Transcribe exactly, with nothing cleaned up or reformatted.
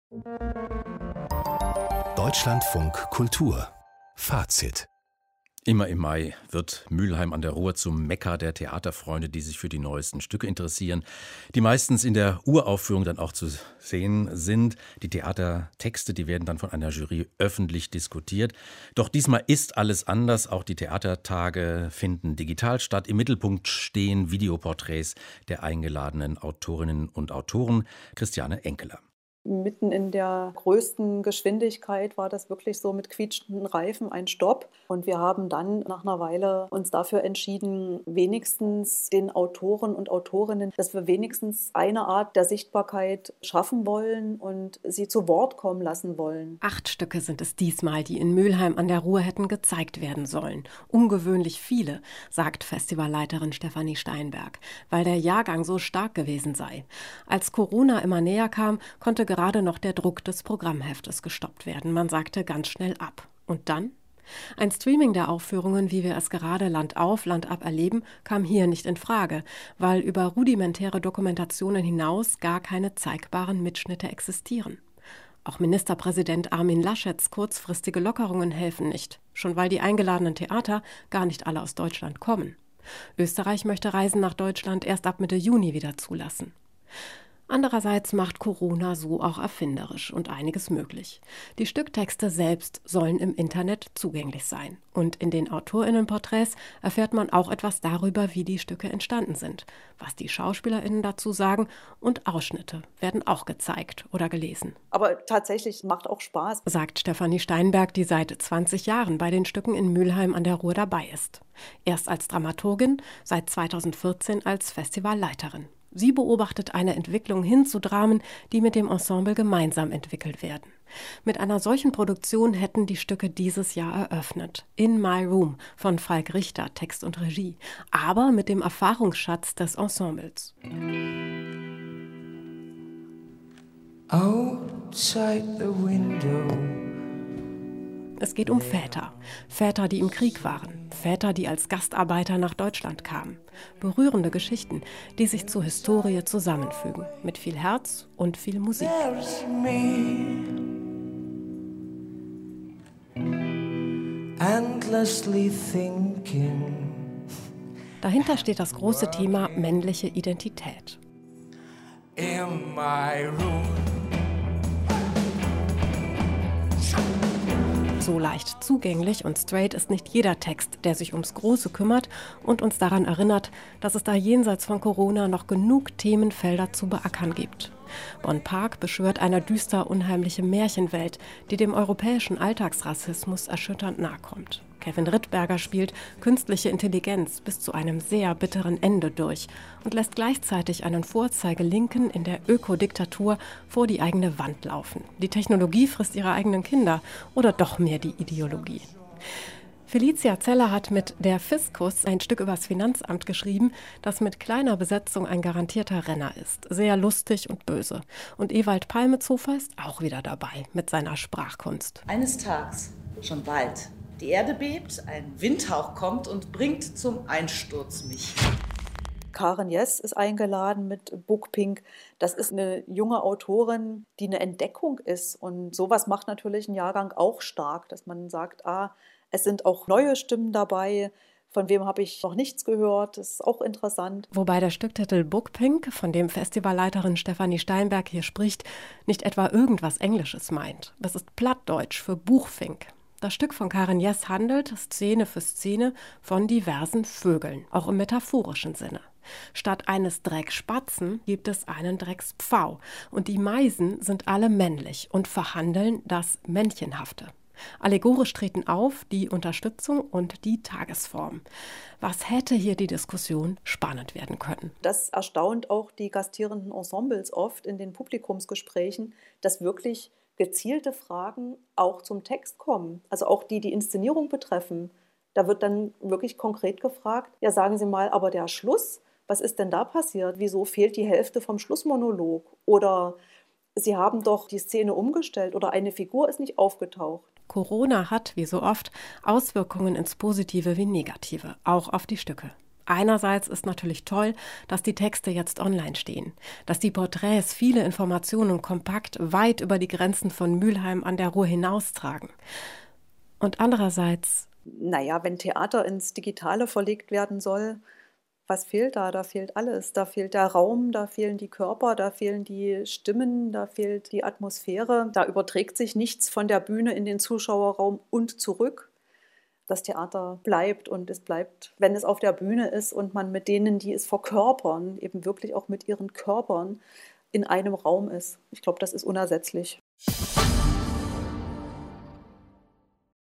Deutschlandfunk Kultur Fazit. Immer im Mai wird Mülheim an der Ruhr zum Mekka der Theaterfreunde, die sich für die neuesten Stücke interessieren, die meistens in der Uraufführung dann auch zu sehen sind. Die Theatertexte, die werden dann von einer Jury öffentlich diskutiert. Doch diesmal ist alles anders. Auch die Theatertage finden digital statt. Im Mittelpunkt stehen Videoporträts der eingeladenen Autorinnen und Autoren. Christiane Enkeler. Mitten in der größten Geschwindigkeit war das wirklich so mit quietschenden Reifen ein Stopp. Und wir haben dann nach einer Weile uns dafür entschieden, wenigstens den Autoren und Autorinnen, dass wir wenigstens eine Art der Sichtbarkeit schaffen wollen und sie zu Wort kommen lassen wollen. Acht Stücke sind es diesmal, die in Mülheim an der Ruhr hätten gezeigt werden sollen. Ungewöhnlich viele, sagt Festivalleiterin Stefanie Steinberg, weil der Jahrgang so stark gewesen sei. Als Corona immer näher kam, konnte gerade noch der Druck des Programmheftes gestoppt werden. Man sagte ganz schnell ab. Und dann? Ein Streaming der Aufführungen, wie wir es gerade Land auf, Land ab erleben, kam hier nicht in Frage, weil über rudimentäre Dokumentationen hinaus gar keine zeigbaren Mitschnitte existieren. Auch Ministerpräsident Armin Laschets kurzfristige Lockerungen helfen nicht, schon weil die eingeladenen Theater gar nicht alle aus Deutschland kommen. Österreich möchte Reisen nach Deutschland erst ab Mitte Juni wieder zulassen. Andererseits macht Corona so auch erfinderisch und einiges möglich. Die Stücktexte selbst sollen im Internet zugänglich sein. Und in den AutorInnenporträts erfährt man auch etwas darüber, wie die Stücke entstanden sind, was die SchauspielerInnen dazu sagen, und Ausschnitte werden auch gezeigt oder gelesen. Aber tatsächlich macht auch Spaß, sagt Stefanie Steinberg, die seit zwanzig Jahren bei den Stücken in Mülheim an der Ruhr dabei ist. Erst als Dramaturgin, seit zweitausendvierzehn als Festivalleiterin. Sie beobachtet eine Entwicklung hin zu Dramen, die mit dem Ensemble gemeinsam entwickelt werden. Mit einer solchen Produktion hätten die Stücke dieses Jahr eröffnet. In My Room von Falk Richter, Text und Regie, aber mit dem Erfahrungsschatz des Ensembles. Outside the window. Es geht um Väter. Väter, die im Krieg waren. Väter, die als Gastarbeiter nach Deutschland kamen. Berührende Geschichten, die sich zur Historie zusammenfügen. Mit viel Herz und viel Musik. Dahinter steht das große Thema männliche Identität. In my room. So leicht zugänglich und straight ist nicht jeder Text, der sich ums Große kümmert und uns daran erinnert, dass es da jenseits von Corona noch genug Themenfelder zu beackern gibt. Bon Park beschwört eine düster unheimliche Märchenwelt, die dem europäischen Alltagsrassismus erschütternd nahekommt. Kevin Rittberger spielt künstliche Intelligenz bis zu einem sehr bitteren Ende durch und lässt gleichzeitig einen Vorzeigelinken in der Ökodiktatur vor die eigene Wand laufen. Die Technologie frisst ihre eigenen Kinder oder doch mehr die Ideologie. Felicia Zeller hat mit Der Fiskus ein Stück übers Finanzamt geschrieben, das mit kleiner Besetzung ein garantierter Renner ist. Sehr lustig und böse. Und Ewald Palmezofer ist auch wieder dabei mit seiner Sprachkunst. Eines Tages, schon bald, die Erde bebt, ein Windhauch kommt und bringt zum Einsturz mich. Karen Jess ist eingeladen mit Book Pink. Das ist eine junge Autorin, die eine Entdeckung ist. Und sowas macht natürlich einen Jahrgang auch stark, dass man sagt, ah, es sind auch neue Stimmen dabei. Von wem habe ich noch nichts gehört? Das ist auch interessant. Wobei der Stücktitel Book Pink, von dem Festivalleiterin Stefanie Steinberg hier spricht, nicht etwa irgendwas Englisches meint. Das ist Plattdeutsch für Buchfink. Das Stück von Karen Jess handelt, Szene für Szene, von diversen Vögeln, auch im metaphorischen Sinne. Statt eines Dreckspatzen gibt es einen Dreckspfau. Und die Meisen sind alle männlich und verhandeln das Männchenhafte. Allegorisch treten auf die Unterstützung und die Tagesform. Was hätte hier die Diskussion spannend werden können? Das erstaunt auch die gastierenden Ensembles oft in den Publikumsgesprächen, dass wirklich gezielte Fragen auch zum Text kommen. Also auch die, die Inszenierung betreffen. Da wird dann wirklich konkret gefragt, ja, sagen Sie mal, aber der Schluss, was ist denn da passiert? Wieso fehlt die Hälfte vom Schlussmonolog? Oder Sie haben doch die Szene umgestellt oder eine Figur ist nicht aufgetaucht. Corona hat, wie so oft, Auswirkungen ins Positive wie Negative, auch auf die Stücke. Einerseits ist natürlich toll, dass die Texte jetzt online stehen, dass die Porträts viele Informationen kompakt weit über die Grenzen von Mülheim an der Ruhr hinaustragen. Und andererseits... Naja, wenn Theater ins Digitale verlegt werden soll, was fehlt da? Da fehlt alles. Da fehlt der Raum, da fehlen die Körper, da fehlen die Stimmen, da fehlt die Atmosphäre. Da überträgt sich nichts von der Bühne in den Zuschauerraum und zurück. Das Theater bleibt und es bleibt, wenn es auf der Bühne ist und man mit denen, die es verkörpern, eben wirklich auch mit ihren Körpern in einem Raum ist. Ich glaube, das ist unersetzlich.